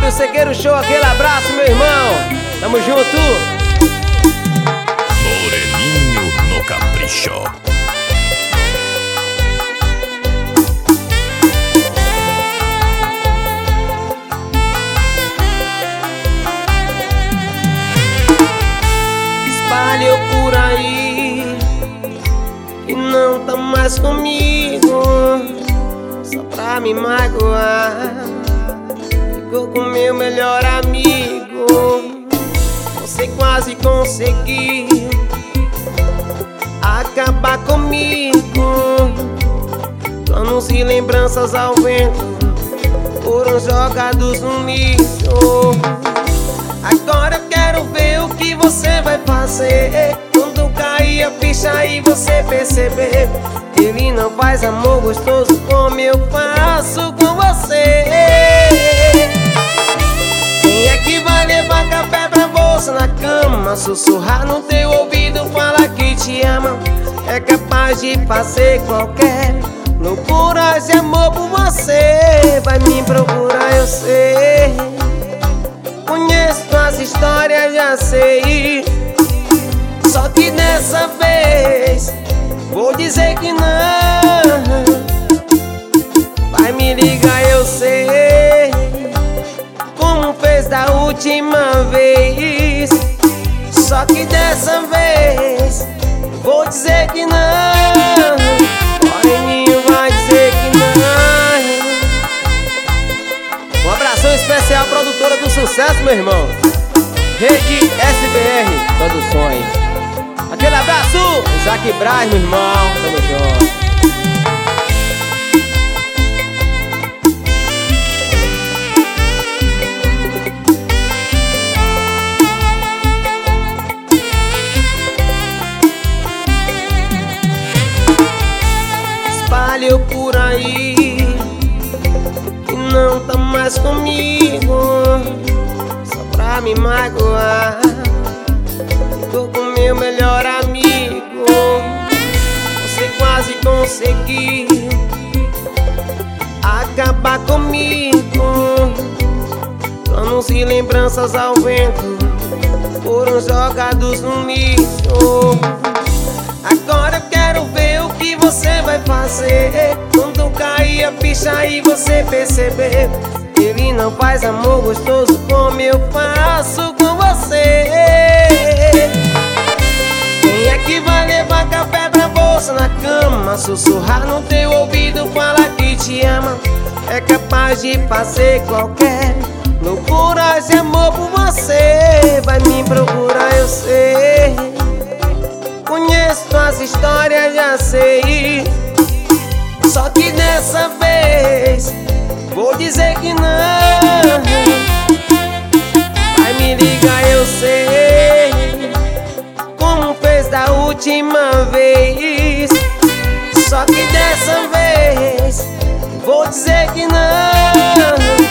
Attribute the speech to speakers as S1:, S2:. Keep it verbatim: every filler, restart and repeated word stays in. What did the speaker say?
S1: Fábio Sequeiro Show, aquele abraço, meu irmão. Tamo junto.
S2: Moreninho no Capricho.
S1: Espalhou por aí e não tá mais comigo, só pra me magoar. Ficou com meu melhor amigo, você quase conseguiu acabar comigo. Planos e lembranças ao vento foram jogados no lixo. Agora eu quero ver o que você vai fazer quando cair a ficha e você perceber que ele não faz amor gostoso como eu faço com você. Quem é que vai levar café pra bolsa na cama, sussurrar no teu ouvido, falar que te ama? É capaz de fazer qualquer loucura de amor por você. Vai me procurar, eu sei, conheço as histórias, já sei. Só que dessa vez vou dizer que não. Vai me ligar, eu sei, como fez da última vez. Só que dessa vez vou dizer que não. Moreninho vai dizer que não. Um abração especial à produtora do sucesso, meu irmão, Rede S B R Produções. Aquele abraço, Isaac Braz, meu irmão. Tamo junto. Espalhou por aí que não tá mais comigo, só pra me magoar. Ficou com meu melhor amigo, você quase conseguiu acabar comigo. Planos e lembranças ao vento foram jogados no lixo. Agora eu quero ver o que você vai fazer quando cair a ficha e você perceber que ele não faz amor gostoso como eu faço com você. Quem é que vai levar café pra bolsa na cama, sussurrar no teu ouvido, falar que te ama? É capaz de fazer qualquer loucura de amor por você. Vai me procurar, eu sei, conheço as histórias, já sei. Só que dessa vez vou dizer que não. Vai me ligar, eu sei, como fez da última vez. Só que dessa vez vou dizer que não.